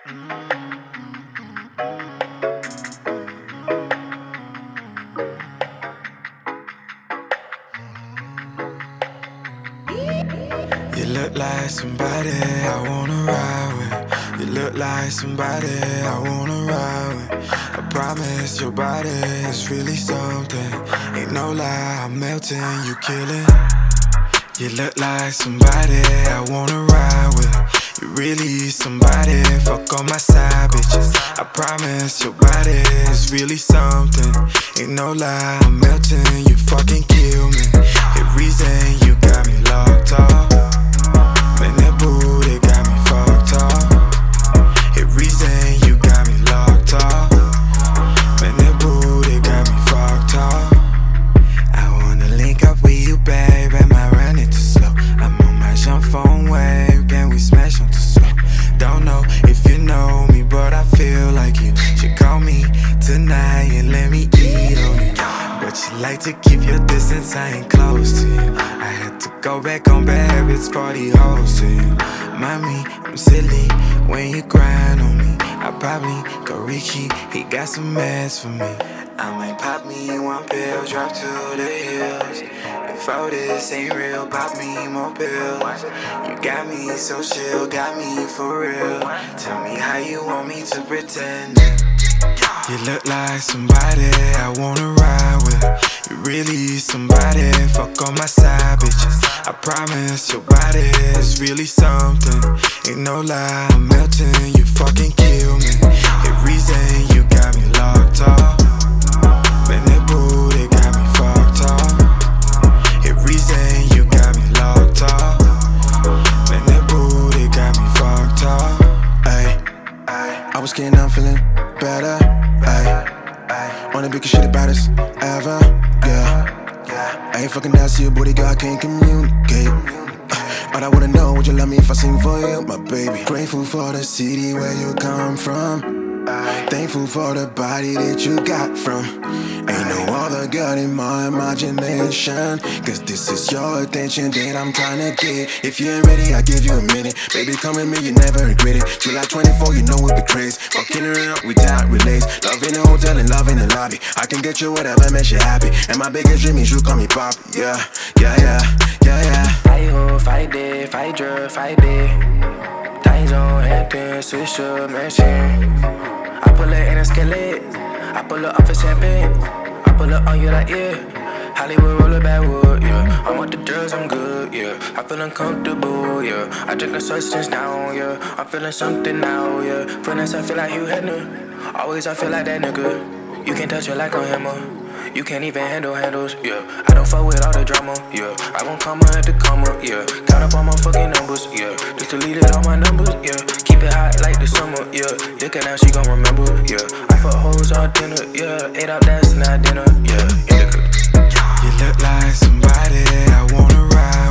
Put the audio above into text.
You look like somebody I wanna ride with. You look like somebody I wanna ride with. I promise your body is really something. Ain't no lie, I'm melting, you killing. You look like somebody I wanna ride with. You really somebody, fuck on my side, bitches. I promise your body is really something. Ain't no lie, I'm melting, you fucking kill me. The reason you got me locked up. Man, that booty got me fucked up. The reason you got me locked up. Man, that booty got me fucked up. I wanna link up with you, babe, am I running too slow? I'm on my jump phone wave, can we smash on too slow? Don't know if you know me, but I feel like you should call me tonight and let me eat on you. But you like to keep your distance, I ain't close to you. I had to go back on bad habits for the hoes to you. Mommy, I'm silly when you grind on me. I probably go Ricky, he got some meds for me. I might pop me one pill, drop to the hills. If all this ain't real, pop me more pills. You got me so chill, got me for real. Tell me how you want me to pretend. You look like somebody I wanna ride with. You really somebody, fuck on my side, bitches. I promise your body is really something. Ain't no lie, I'm melting, you fucking kill me. The reason you got me locked up. Man, that booty got me fucked up. The reason you got me locked up. Man, that booty got me fucked up. Ay, I was getting out feeling better. Ay, wanna be shit about us ever, yeah. I ain't fucking down to your booty, girl, I can't communicate. But I wouldn't know, would you love me if I sing for you, my baby? Grateful for the city where you come from. Thankful for the body that you got from. Ain't no other girl in my imagination. Cause this is your attention that I'm trying to get. If you ain't ready, I'll give you a minute. Baby, come with me, you never regret it. July 24, you know it be crazy. Fucking her up without relays. Love in the hotel and love in the lobby. I can get you whatever makes you happy. And my biggest dream is you call me Poppy. Yeah, yeah, yeah, yeah, yeah. Fight ho, fight day, fight drug, fight day. Things on Hampton, switch up, machine. I pull it in a skillet. I pull up off a champagne. I pull up on you like, yeah. Hollywood roller backwood, yeah. I'm with the drugs, I'm good, yeah. I feel uncomfortable, yeah. I drink a substance now, yeah. I'm feeling something now, yeah. Feelings, I feel like Hugh Hefner. Always I feel like that nigga. You can't touch it like a hammer. You can't even handle handles, yeah. I don't fuck with all the drama, yeah. I won't come at the comma, yeah. Count up all my fucking numbers, yeah. Just delete it all my numbers, yeah. Keep it hot like the summer, yeah. Look at now, she gon' remember, yeah. I fuck hoes all dinner, yeah. Ate out, that's not dinner, yeah. Indica. You look like somebody I wanna ride